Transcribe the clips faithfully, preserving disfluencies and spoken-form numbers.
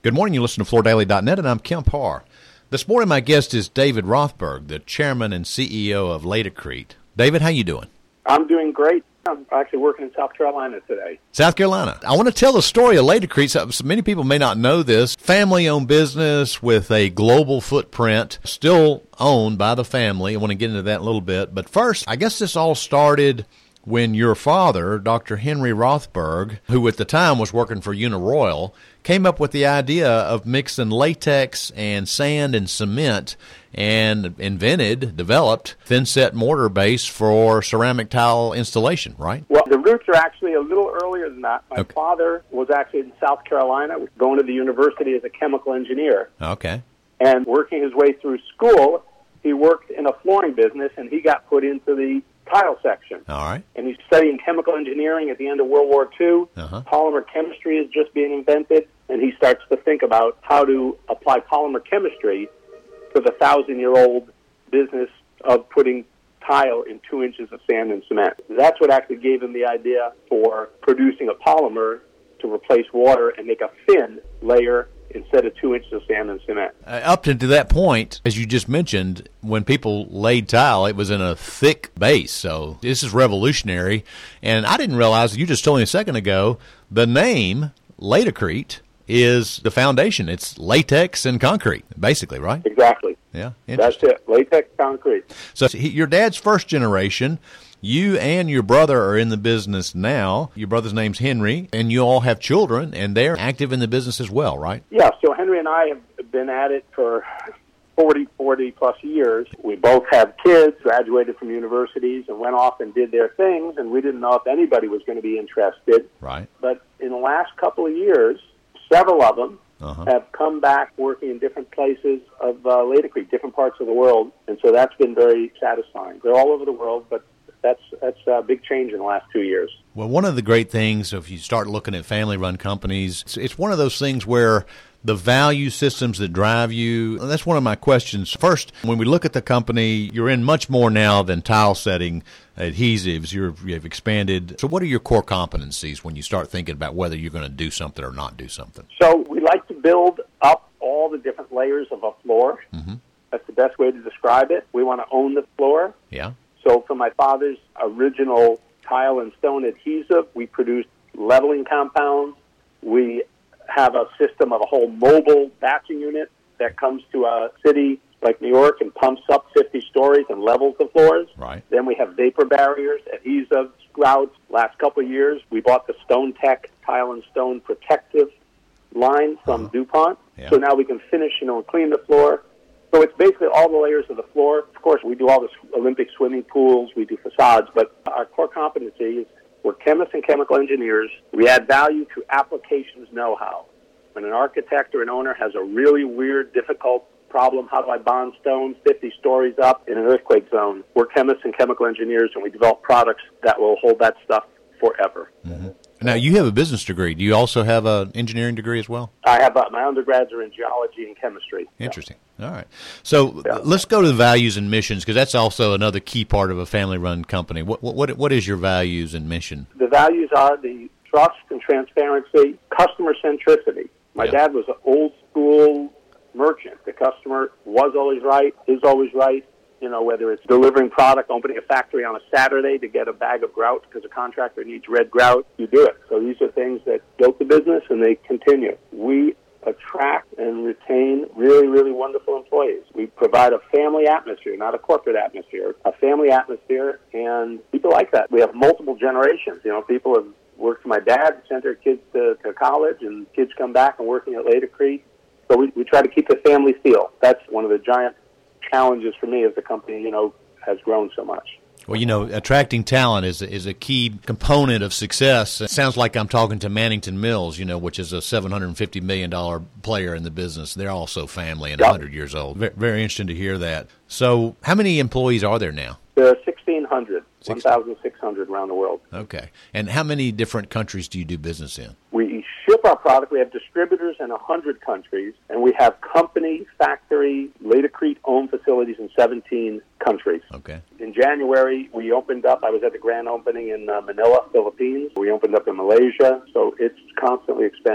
Good morning. You listen to Fleur Daily dot net, and I'm Kemp Harr. This morning, my guest is David Rothberg, the chairman and C E O of Laticrete. David, how you doing? I'm doing great. I'm actually working in South Carolina today. South Carolina. I want to tell the story of Laticrete. So many people may not know this. Family-owned business with a global footprint, still owned by the family. I want to get into that in a little bit. But first, I guess this all started when your father, Doctor Henry Rothberg, who at the time was working for Uniroyal, came up with the idea of mixing latex and sand and cement and invented, developed, thin-set mortar base for ceramic tile installation, right? Well, the roots are actually a little earlier than that. My okay. father was actually in South Carolina, going to the university as a chemical engineer. Okay. And working his way through school, he worked in a flooring business, and he got put into the tile section. All right. And he's studying chemical engineering at the end of World War Two. Uh-huh. Polymer chemistry is just being invented, and he starts to think about how to apply polymer chemistry to the thousand-year-old business of putting tile in two inches of sand and cement. That's what actually gave him the idea for producing a polymer to replace water and make a thin layer instead of two inches of sand and cement. Uh, up to, to that point, as you just mentioned, when people laid tile, it was in a thick base. So this is revolutionary. And I didn't realize, you just told me a second ago, the name Laticrete is the foundation. It's latex and concrete, basically, right? Exactly. Yeah, that's it. Latex, concrete. So he, your dad's first generation. You and your brother are in the business now. Your brother's name's Henry, and you all have children, and they're active in the business as well, right? Yeah, so Henry and I have been at it for forty, forty-plus years. We both have kids, graduated from universities, and went off and did their things, and we didn't know if anybody was going to be interested. Right. But in the last couple of years, several of them uh-huh. have come back working in different places of uh, Laticrete, different parts of the world, and so that's been very satisfying. They're all over the world, but That's that's a big change in the last two years. Well, one of the great things, if you start looking at family-run companies, it's, it's one of those things where the value systems that drive you, and that's one of my questions. First, when we look at the company, you're in much more now than tile setting, adhesives. You're, you've expanded. So what are your core competencies when you start thinking about whether you're going to do something or not do something? So we like to build up all the different layers of a floor. Mm-hmm. That's the best way to describe it. We want to own the floor. Yeah. So for my father's original tile and stone adhesive, we produced leveling compounds. We have a system of a whole mobile batching unit that comes to a city like New York and pumps up fifty stories and levels the floors. Right. Then we have vapor barriers, adhesives, grouts. Last couple of years, we bought the Stone Tech Tile and Stone Protective line from uh-huh. DuPont. Yeah. So now we can finish, you know, and clean the floor. So it's basically all the layers of the floor. Of course, we do all the Olympic swimming pools, we do facades, but our core competency is we're chemists and chemical engineers. We add value to applications know-how. When an architect or an owner has a really weird, difficult problem, how do I bond stones fifty stories up in an earthquake zone? We're chemists and chemical engineers, and we develop products that will hold that stuff forever. Mm-hmm. Now, you have a business degree. Do you also have an engineering degree as well? I have. Uh, my undergrads are in geology and chemistry. Interesting. Yeah. All right. So yeah. let's go to the values and missions, because that's also another key part of a family-run company. What, what What is your values and mission? The values are the trust and transparency, customer centricity. My yeah. dad was an old-school merchant. The customer was always right, is always right. You know, whether it's delivering product, opening a factory on a Saturday to get a bag of grout because a contractor needs red grout, you do it. So these are things that built the business, and they continue. We attract and retain really, really wonderful employees. We provide a family atmosphere, not a corporate atmosphere, a family atmosphere, and people like that. We have multiple generations. You know, people have worked for my dad, sent their kids to, to college, and kids come back and working at Laticrete. So we, we try to keep the family feel. That's one of the giant challenges for me as the company, you know, has grown so much. Well, you know, attracting talent is is a key component of success. It sounds like I'm talking to Mannington Mills, you know, which is a seven hundred fifty million dollars player in the business. They're also family and yep. one hundred years old. Very, very interesting to hear that. So how many employees are there now? There are sixteen hundred, one thousand six hundred around the world. Okay. And how many different countries do you do business in? We ship our product. We have distributors in one hundred countries, and we have company, factory, Laticrete-owned facilities in seventeen countries. Okay. In January, we opened up. I was at the grand opening in uh, Manila, Philippines. We opened up in Malaysia, so it's constantly expanding.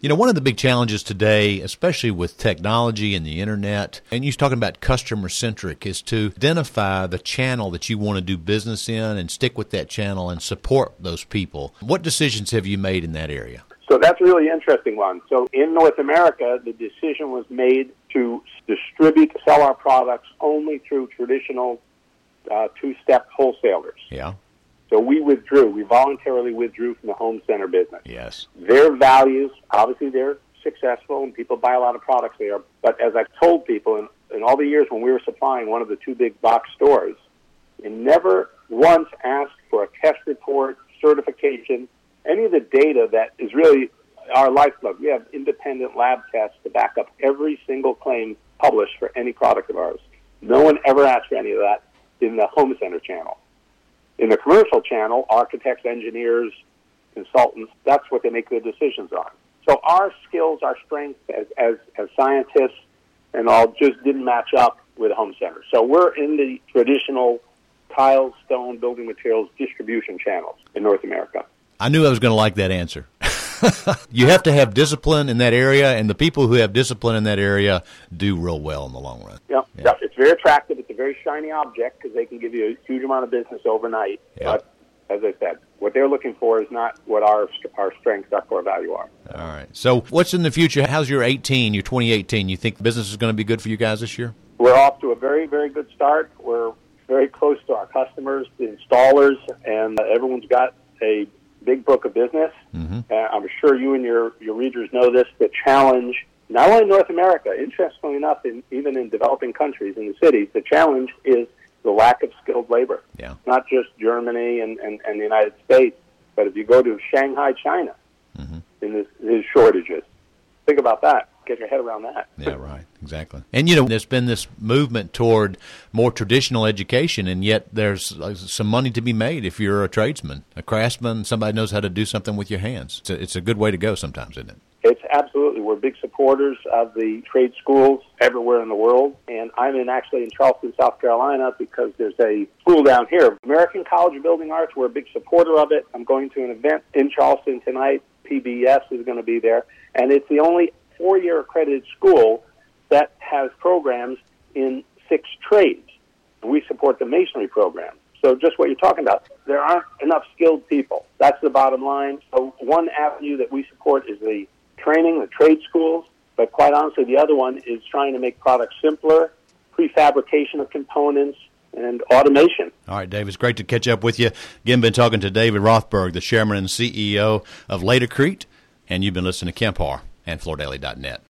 You know, one of the big challenges today, especially with technology and the internet, and you're talking about customer-centric, is to identify the channel that you want to do business in and stick with that channel and support those people. What decisions have you made in that area? So that's a really interesting one. So in North America, the decision was made to distribute, sell our products only through traditional uh, two-step wholesalers. Yeah. So we withdrew. We voluntarily withdrew from the home center business. Yes. Their values, obviously they're successful and people buy a lot of products there. But as I've told people, in, in all the years when we were supplying one of the two big box stores, we never once asked for a test report, certification, any of the data that is really our lifeblood. We have independent lab tests to back up every single claim published for any product of ours. No one ever asked for any of that in the home center channel. In the commercial channel, architects, engineers, consultants, that's what they make their decisions on. So our skills, our strengths as, as, as scientists and all just didn't match up with home centers. So we're in the traditional tile, stone, building materials distribution channels in North America. I knew I was going to like that answer. You have to have discipline in that area, and the people who have discipline in that area do real well in the long run. Yep. Yeah. Yep. It's very attractive. It's a very shiny object because they can give you a huge amount of business overnight. Yep. But as I said, what they're looking for is not what our our strengths, our core value are. All right. So what's in the future? How's your eighteen, your twenty eighteen? You think business is going to be good for you guys this year? We're off to a very, very good start. We're very close to our customers, the installers, and uh, everyone's got a big book of business. Mm-hmm. Uh, I'm sure you and your, your readers know this. The challenge, not only in North America, interestingly enough, in, even in developing countries, in the cities, the challenge is the lack of skilled labor. Yeah. Not just Germany and, and, and the United States, but if you go to Shanghai, China, mm-hmm. in this, there's shortages. Think about that. Get your head around that. Yeah, right. Exactly. And, you know, there's been this movement toward more traditional education, and yet there's some money to be made if you're a tradesman, a craftsman, somebody knows how to do something with your hands. It's a, it's a good way to go sometimes, isn't it? It's absolutely. We're big supporters of the trade schools everywhere in the world, and I'm in actually in Charleston, South Carolina, because there's a school down here, American College of Building Arts. We're a big supporter of it. I'm going to an event in Charleston tonight. P B S is going to be there, and it's the only four-year accredited school that has programs in six trades. We support the masonry program. So just what you're talking about, there aren't enough skilled people. That's the bottom line. So one avenue that we support is the training, the trade schools, but quite honestly, the other one is trying to make products simpler, prefabrication of components, and automation. All right, Dave, it's great to catch up with you. Again, been talking to David Rothberg, the chairman and C E O of Laticrete, and you've been listening to Kemp Harr and Florida Daily dot net.